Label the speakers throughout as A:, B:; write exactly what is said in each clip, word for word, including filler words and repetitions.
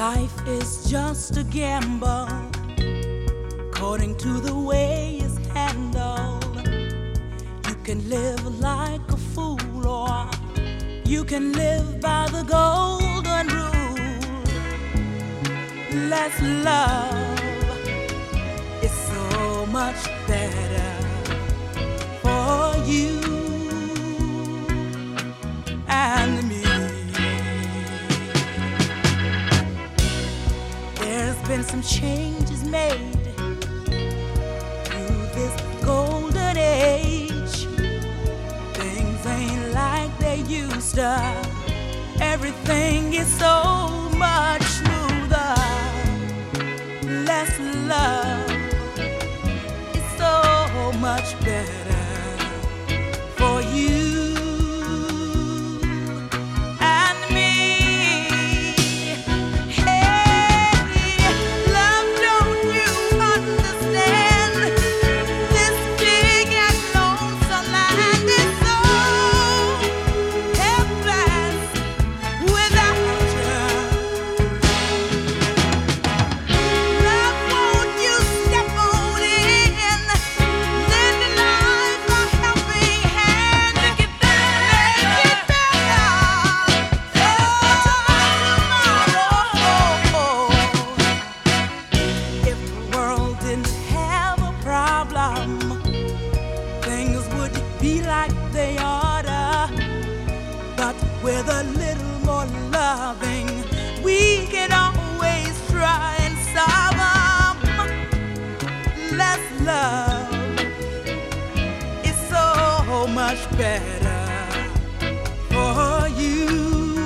A: Life is just a gamble, according to the way it's handled. You can live like a fool, or you can live by the golden rule. Let's love, it's so much better for you and me. There's been some changes made through this golden age. Things ain't like they used to. Everything is so much smoother. Less love, it's so much better for you. Things would be like they oughta, but with a little more loving, we can always try and solve them. Less love is so much better for you.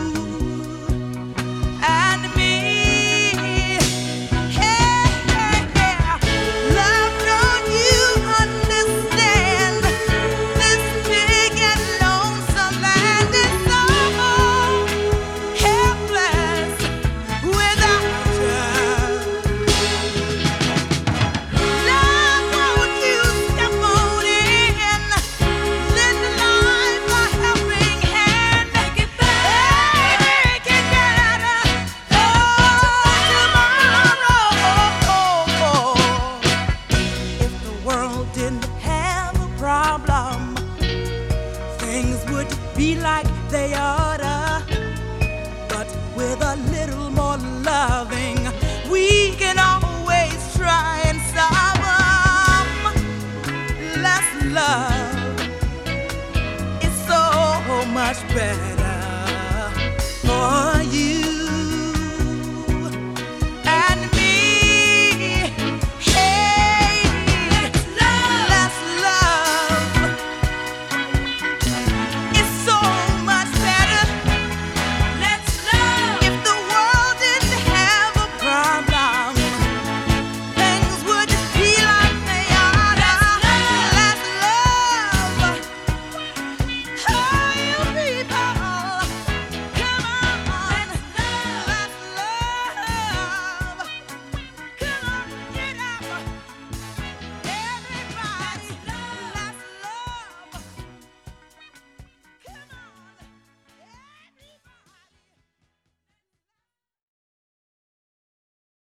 A: Things would be like they oughta, but with a little more loving, we can always try and solve them. Less love is so much better for